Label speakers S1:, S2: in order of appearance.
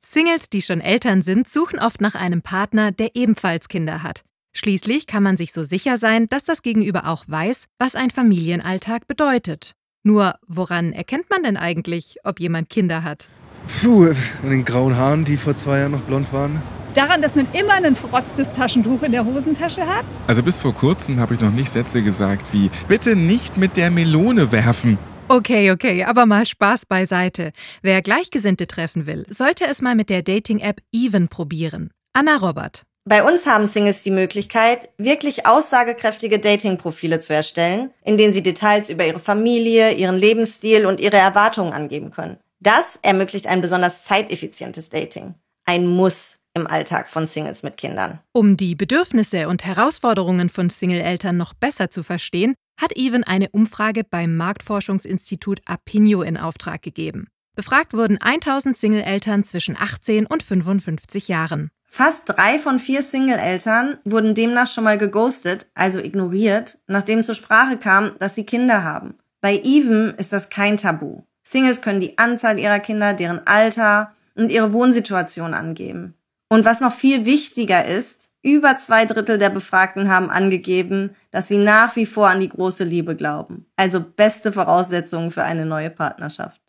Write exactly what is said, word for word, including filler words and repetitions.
S1: Singles, die schon Eltern sind, suchen oft nach einem Partner, der ebenfalls Kinder hat. Schließlich kann man sich so sicher sein, dass das Gegenüber auch weiß, was ein Familienalltag bedeutet. Nur, woran erkennt man denn eigentlich, ob jemand Kinder hat?
S2: Puh, an den grauen Haaren, die vor zwei Jahren noch blond waren.
S3: Daran, dass man immer ein verrotztes Taschentuch in der Hosentasche hat?
S4: Also bis vor kurzem habe ich noch nicht Sätze gesagt wie „Bitte nicht mit der Melone werfen".
S1: Okay, okay, aber mal Spaß beiseite. Wer Gleichgesinnte treffen will, sollte es mal mit der Dating-App Even probieren. Anna Robert.
S5: Bei uns haben Singles die Möglichkeit, wirklich aussagekräftige Dating-Profile zu erstellen, in denen sie Details über ihre Familie, ihren Lebensstil und ihre Erwartungen angeben können. Das ermöglicht ein besonders zeiteffizientes Dating. Ein Muss im Alltag von Singles mit Kindern.
S1: Um die Bedürfnisse und Herausforderungen von Single-Eltern noch besser zu verstehen, hat Even eine Umfrage beim Marktforschungsinstitut Apinio in Auftrag gegeben. Befragt wurden tausend Single-Eltern zwischen achtzehn und fünfundfünfzig Jahren.
S5: Fast drei von vier Single-Eltern wurden demnach schon mal geghostet, also ignoriert, nachdem zur Sprache kam, dass sie Kinder haben. Bei Even ist das kein Tabu. Singles können die Anzahl ihrer Kinder, deren Alter und ihre Wohnsituation angeben. Und was noch viel wichtiger ist, über zwei Drittel der Befragten haben angegeben, dass sie nach wie vor an die große Liebe glauben. Also beste Voraussetzungen für eine neue Partnerschaft.